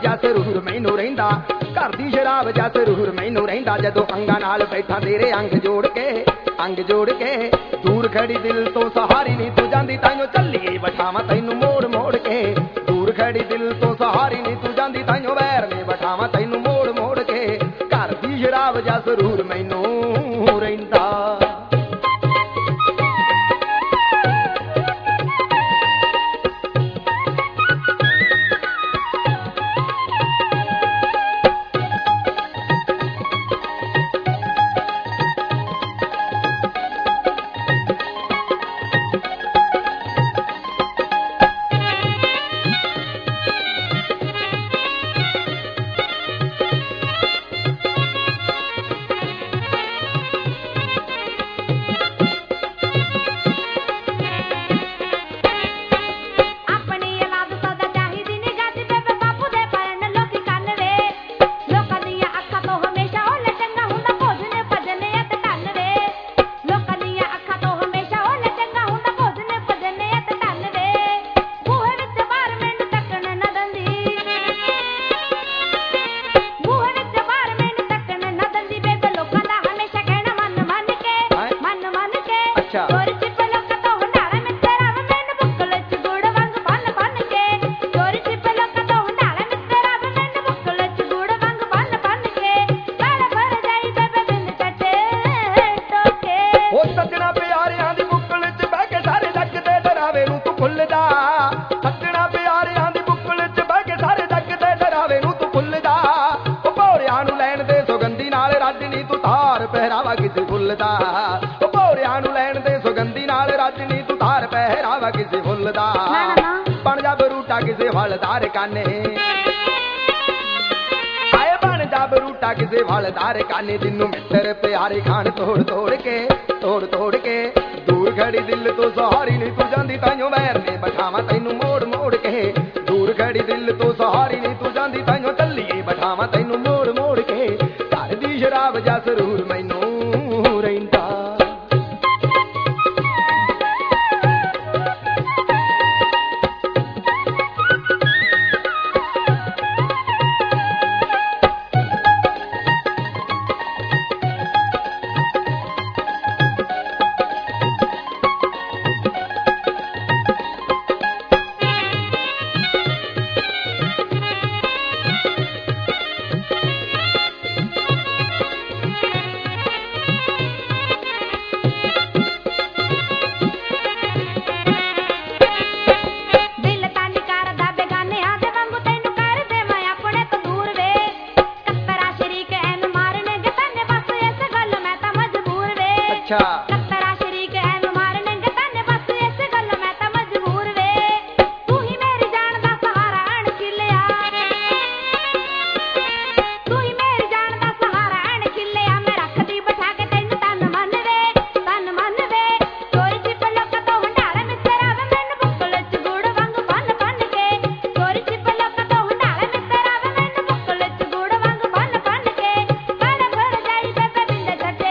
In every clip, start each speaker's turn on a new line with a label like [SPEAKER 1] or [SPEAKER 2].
[SPEAKER 1] जा जरूर मैनू रहिंदा, घर दी शराब जा जरूर मैनू रहिंदा। जदों अंगां नाल बैठा तेरे अंग जोड़ के दूर खड़ी दिल तो सहारी नी तू जांदी, ताइयों चलिए बठावा तैनू मोड़ मोड़ के। दूर खड़ी दिल तो सहारी नी तू जांदी, ताइयों वैर ने बठावा तैनू मोड़ मोड़ के। घर दी शराब जा जरूर मैनू रहिंदा। ਪਹਿਰਾਵਾ ਕਿਸੇ ਫੁੱਲ ਦਾ, ਉਹ ਭੋਰਿਆਂ ਨੂੰ ਲੈਣ ਦੇ ਸੁਗੰਧੀ ਨਾਲ ਰਾਜਨੀ ਤੂੰ ਧਾਰ ਪਹਿਰਾਵਾ ਕਿਸੇ ਫੁੱਲ ਦਾ। ਬਣ ਜਾ ਬਰੂਟਾ ਕਿਸੇ ਫਲਦਾਰ ਕਾਨੇ, ਆਏ ਬਣ ਜਾ ਬਰੂਟਾ ਕਿਸੇ ਫਲਦਾਰ ਕਾਨੇ। ਜਿੰਨੂੰ ਮਿੱਤਰ ਪਿਆਰੇ ਖਾਣ ਤੋੜ ਤੋੜ ਕੇ ਦੂਰ ਖੜੀ ਦਿਲ ਤੋਂ ਸਹਾਰੀ ਨਹੀਂ ਤੂੰ ਜਾਂਦੀ, ਤਾਈਓ ਵੈਰ ਨੇ ਬਠਾਵਾਂ ਤੈਨੂੰ ਮੋੜ ਮੋੜ ਕੇ। ਦੂਰ ਖੜੀ ਦਿਲ ਤੋਂ ਸਹਾਰੀ ਨਹੀਂ ਤੂੰ ਜਾਂਦੀ, ਤਾਈਓ ਚੱਲੀਏ ਬਠਾਵਾਂ ਤੈਨੂੰ ਮੋੜ ਮੋੜ ਕੇ। ਘਰ ਦੀ ਸ਼ਰਾਬ ਜਾ ਜ਼ਰੂਰ ਮੈਨੂੰ ਰਹਿੰਦਾ।
[SPEAKER 2] ਕੱਤਰਾ ਸ਼ਰੀਕ ਐਨੂੰ ਮਾਰਨਗੇ ਤੈਨੇ ਬਸ ਇਸ ਗੱਲ ਮੈਂ ਤਾਂ ਮਜਬੂਰ ਵੇ। ਤੂੰ ਹੀ ਮੇਰੀ ਜਾਨ ਦਾ ਸਹਾਰਾ ਅਣਖਿਲਿਆ, ਤੂੰ ਹੀ ਮੇਰੀ ਜਾਨ ਦਾ ਸਹਾਰਾ ਅਣਖਿਲਿਆ। ਮੈਂ ਰੱਖਦੀ ਬਿਠਾ ਕੇ ਤੈਨੂੰ ਤਨ ਮਨ ਵੇ। ਚੋਰੀ ਛਿਪ ਲੋਕਾਂ ਤੋਂ ਹੰਡਾਲੇ ਮਿੱਤਰਾ ਵੇ ਮੈਨੂੰ ਬੁੱਕਲ ਚ ਗੁੜ ਵਾਂਗ ਬੰਨ ਬੰਨ ਕੇ। ਚੋਰੀ ਛਿਪ ਲੋਕਾਂ ਤੋਂ ਹੰਡਾਲੇ ਮਿੱਤਰਾ ਵੇ ਮੈਨੂੰ ਬੁੱਕਲ ਚ ਗੁੜ ਵਾਂਗ ਬੰਨ ਬੰਨ ਕੇ। ਕਾਲਾ ਫੜ ਜਾਈ ਬੇਬੇ ਬਿੰਦ ਛੱਡੇ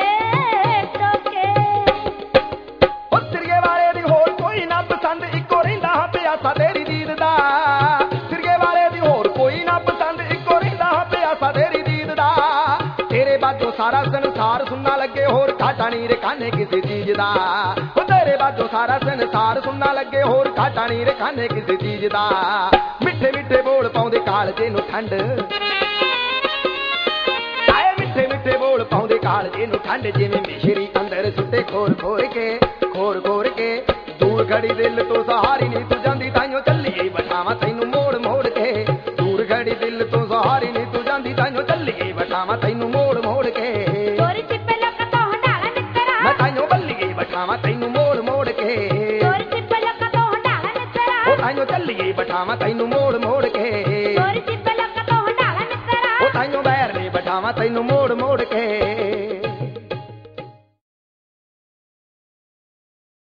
[SPEAKER 1] ਤੇਰੀ ਦੀਦ ਦਾ। ਸਿਰਗੇ ਵਾਲੇ ਦੀ ਹੋਰ ਕੋਈ ਨਾ ਪਸੰਦ, ਇੱਕੋ ਰਹਿੰਦਾ ਹਾਂ ਪਿਆਸਾ ਤੇਰੀ ਦੀਦ ਦਾ। ਤੇਰੇ ਬਾਝੋਂ ਸਾਰਾ ਸੰਸਾਰ ਸੁਣਨਾ ਲੱਗੇ, ਹੋਰ ਘਾਟਾ ਨਹੀਂ ਰਖਾਨੇ ਕਿਸੇ ਚੀਜ਼ ਦਾ। ਉਹ ਤੇਰੇ ਬਾਝੋਂ ਸਾਰਾ ਸੰਸਾਰ ਸੁਣਨਾ ਲੱਗੇ, ਹੋਰ ਘਾਟਾ ਨਹੀਂ ਰਖਾਨੇ ਕਿਸੇ ਚੀਜ਼ ਦਾ। ਮਿੱਠੇ ਮਿੱਠੇ ਬੋਲ ਪਾਉਂਦੇ ਕਾਲਜੇ ਨੂੰ ਠੰਡ, ਆਏ ਮਿੱਠੇ ਮਿੱਠੇ ਬੋਲ ਪਾਉਂਦੇ ਕਾਲਜੇ ਨੂੰ ਠੰਡ। ਜਿਵੇਂ ਮਿਸ਼ਰੀ ਅੰਦਰ ਸੁੱਟੇ ਖੋਰ ਖੋਰ ਕੇ ਦੂਰ ਖੜੀ ਦਿਲ ਤੋਂ ਸਹਾਰੀ ਨਹੀਂ ਤੂੰ ਜਾਂਦੀ, ਤਾਈਓ ਚੱਲੀਏ ਬਠਾਵਾਂ ਤੈਨੂੰ ਮੋੜ ਮੋੜ ਕੇ। ਦੂਰ ਖੜੀ ਦਿਲ ਤੋਂ ਸਹਾਰੀ ਨਹੀਂ ਤੂੰ ਜਾਂਦੀ, ਤਾਈਓ ਚੱਲੀਏ ਬਠਾਵਾਂ ਤੈਨੂੰ ਮੋੜ ਮੋੜ ਕੇ।
[SPEAKER 2] ਚੋਰੀ ਛਿਪੇ ਲੋਕਾਂ ਤੋਂ ਹੰਡਾਲਾ ਮਿੱਤਰਾ
[SPEAKER 1] ਮੈਂ ਤਾਈਓ ਬੱਲੀਏ ਬਠਾਵਾਂ ਤੈਨੂੰ ਮੋੜ ਮੋੜ ਕੇ।
[SPEAKER 2] ਚੋਰੀ ਛਿਪੇ ਲੋਕਾਂ ਤੋਂ ਹੰਡਾਲਾ ਮਿੱਤਰਾ
[SPEAKER 1] ਉਹ ਤਾਈਓ ਚੱਲੀਏ ਬਠਾਵਾਂ ਤੈਨੂੰ ਮੋੜ ਮੋੜ ਕੇ।
[SPEAKER 2] ਚੋਰੀ ਛਿਪੇ ਲੋਕਾਂ ਤੋਂ ਹੰਡਾਲਾ ਮਿੱਤਰਾ
[SPEAKER 1] ਉਹ ਤਾਈਓ ਬੈਰ ਨੇ ਬਠਾਵਾਂ ਤੈਨੂੰ ਮੋੜ ਮੋੜ ਕੇ।